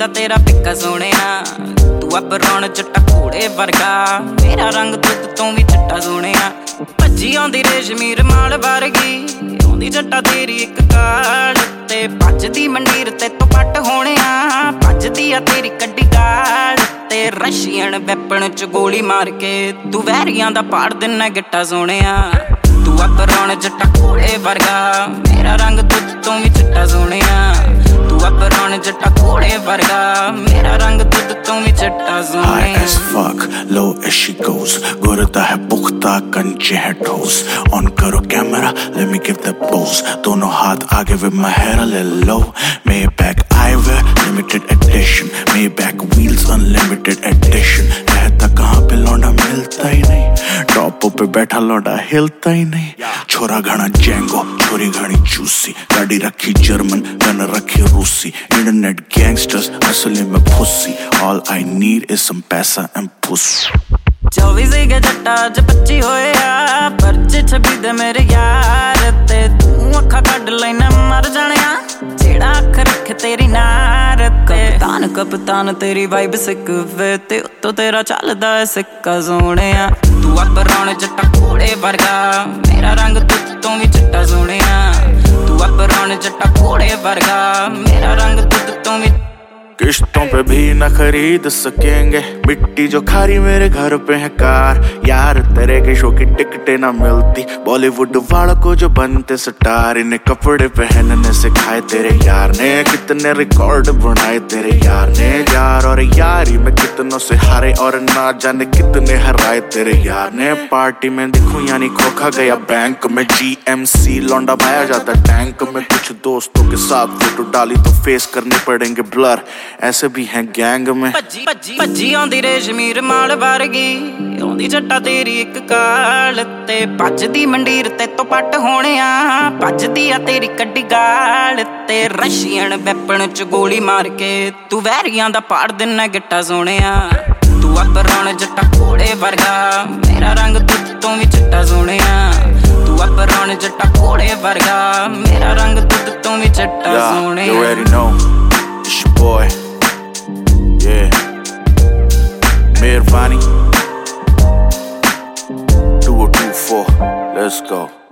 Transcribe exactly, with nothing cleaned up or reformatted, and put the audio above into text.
ਦਾ ਤੇਰਾ ਪਿੱਕਾ ਸੋਹਣਿਆ ਤੂੰ ਅੱਬ ਰੌਣ ਜੱਟਾ ਘੋੜੇ ਵਰਗਾ ਮੇਰਾ ਰੰਗ ਦੁੱਧ ਤੋਂ ਵੀ ਚਿੱਟਾ ਸੋਹਣਿਆ ਭੱਜੀ ਆਉਂਦੀ ਰੇਸ਼ਮੀਰ ਮਾਲ ਵਰਗੀ ਆਉਂਦੀ ਜੱਟਾ ਤੇਰੀ ਇੱਕ ਕਾਲ ਤੇ ਭੱਜਦੀ ਮੰਡੀਰ ਤੇ ਤੋਂ ਪੱਟ ਹੋਣਿਆ ਭੱਜਦੀ ਆ ਤੇਰੀ ਕੱਢੀ ਗਾਲ ਤੇ ਰਸ਼ੀਅਨ ਵੈਪਨ ਚ ਗੋਲੀ ਮਾਰ ਕੇ ਤੂੰ ਵਹਿਰੀਆਂ ਦਾ ਪਾੜ ਦਿਨਾ ਗਿੱਟਾ ਸੋਹਣਿਆ ਤੂੰ ਅੱਬ ਰੌਣ ਜੱਟਾ ਘੋੜੇ ਵਰਗਾ ਮੇਰਾ ਰੰਗ ਦੁੱਧ ਤੋਂ ਵੀ ਚਿੱਟਾ ਸੋਹਣਿਆ ਤੂੰ ਅੱਬ ਰੌਣ ਜੱਟਾ ਘੋੜੇ ਵਰਗਾ ਮੇਰਾ ਰੰਗ ਦੁੱਧ ਤੋਂ ਵੀ ਚਿੱਟਾ ਸੋਹਣਿਆ High as fuck, low as she goes गुरदा है पुख्ता कंचे है ठोस On करो camera, let me give the pose दोनों हाथ आगे with my hair a little low Maybach eyewear, limited edition Maybach wheels, unlimited edition रहता कहाँ पे लौंडा मिलता ही नहीं टॉप पे बैठा लौंडा हिलता ही नहीं छोरा घना जेंगो छोरी घनी चूसी गाड़ी रखी जर्मन गन रखी रूसी इंटरनेट गैंगस्टर्स असली में pussy All I need is some पैसा and pussy चौबीस के जट्टा च पच्ची होया परचे छब्बी दे मेरे यार ते तू अखा कड लेना मर जानिया जेड़ा अख रखे तेरी नार ते कप्तान कप्तान तेरी वाइब सिक वे ते उत्तो तेरा चलदा है सिक्का सोहणिया तू अब रौण जट्टा घोड़े वर्गा मेरा रंग दुੱਧ ਤੋਂ ਵੀ ਚਿੱਟਾ सोहणिया तू अब रौण जट्टा घोड़े वर्गा मेरा रंग दुੱਧ ਤੋਂ ਵੀ किश्तों पे भी न खरीद सकेंगे मिट्टी जो खारी मेरे घर पे है कार यार तेरे के शो की टिकटें ना मिलती बॉलीवुड वालों को जो बनते स्टार इन्हें कपड़े पहनने से खाए तेरे यार ने कितने रिकॉर्ड बनाए तेरे यार ने यार और यारी में कितनों से हारे और ना जाने कितने हराए तेरे यार ने पार्टी में दिखूं यानी खोखा गया बैंक में जीएमसी लौंडा पाया जाता टैंक में कुछ दोस्तों के साथ फोटो डाली तो फेस करने पड़ेंगे ब्लर ऐसे भी हैं गैंग में ਭੱਜੀ ਭੱਜੀ ਭੱਜੀ ਆਉਂਦੀ ਰੇਸ਼ਮੀਰ ਮਾਲ ਵਰਗੀ ਆਉਂਦੀ ਜੱਟਾ ਤੇਰੀ ਇੱਕ ਕਾਲ ਤੇ ਭੱਜਦੀ ਮੰਡੀਰ ਤੇ ਤੋਂ ਪੱਟ ਹੋਣਿਆ ਭੱਜਦੀ ਆ ਤੇਰੀ ਕੱਢੀ ਗਾਲ ਤੇ ਰਸ਼ੀਅਨ ਵੈਪਨ ਚ ਗੋਲੀ ਮਾਰ ਕੇ ਤੂੰ ਵਹਿਰੀਆਂ ਦਾ ਪਾੜ ਦਿਨਾ ਗਿੱਟਾ ਸੋਹਣਿਆ ਤੂੰ ਅੱਬ ਰੌਣ ਜੱਟਾ ਘੋੜੇ ਵਰਗਾ ਮੇਰਾ ਰੰਗ ਦੁੱਧ ਤੋਂ ਵੀ ਚਿੱਟਾ ਸੋਹਣਿਆ ਤੂੰ ਅੱਬ ਰੌਣ ਜੱਟਾ ਘੋੜੇ ਵਰਗਾ ਮੇਰਾ ਰੰਗ ਦੁੱਧ ਤੋਂ ਵੀ ਚਿੱਟਾ ਸੋਹਣਿਆ It's your boy, yeah, Mehervani, two oh two four, let's go.